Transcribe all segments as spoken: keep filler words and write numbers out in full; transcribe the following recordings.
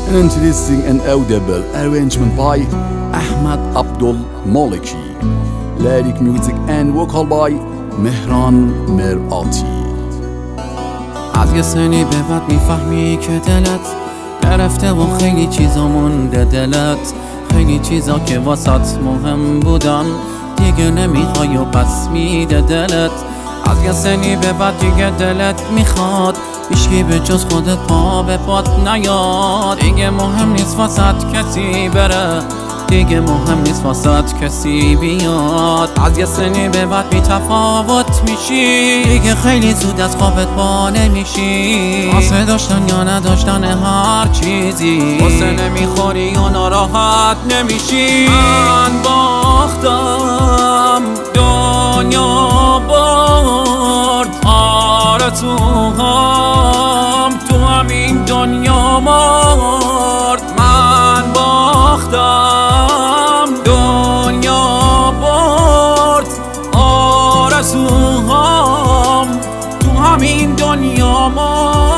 An interesting and audible arrangement by Ahmad Abdul Maliki. Lyric music and vocal by Mehran Merati. از یه سنی به بعد میفهمی که دلت گرفته و خیلی چیزا مونده دلت، خیلی چیزا که واسط مهم بودن دیگه نمیخوای و پس میده دلت. از یه سنی به بعد دیگه دلت میخواد هیچکی به جز خودت پا به پات نیاد. دیگه مهم نیست واسط کسی بره، دیگه مهم نیست واسط کسی بیاد. از یه سنی به بعد بی تفاوت میشی، دیگه خیلی زود از خوابت با نمیشی. واسه داشتن یا نداشتن هر چیزی واسه نمیخوری و ناراحت نمیشی. من باختم دنیا برد آرزوهام تو همین دنیا مرد. من باختم دنیا برد آرزوهام تو همین دنیا مرد.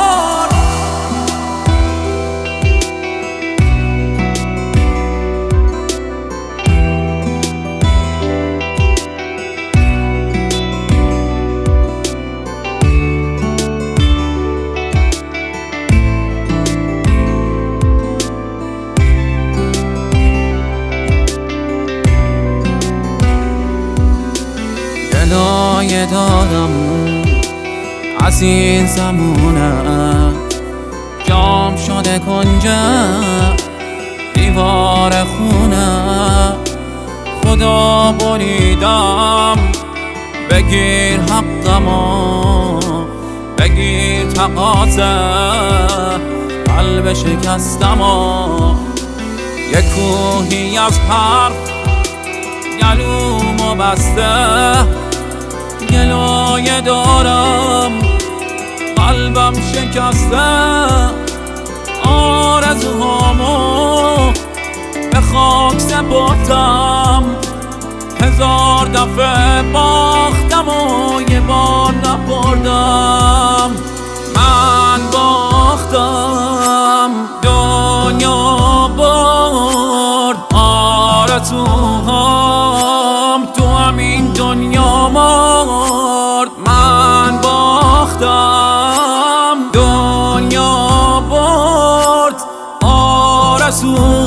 گلایه دارم از این زمونه، جام شده کنجه دیوار خونه. خدا بریدم بگیر حقمو، بگیر تقاضا قلب شکستمو. یک کوهی از حرف گلومو بسته، گلایه دارم قلبم شکسته. آرزوهامو به خاک سپردم، هزار دفعه باختم و یه بار نبردم. من باختم دنیا برد آرزوهام تو همین دنیا مرد. من باختم دنیا برد آرزوهام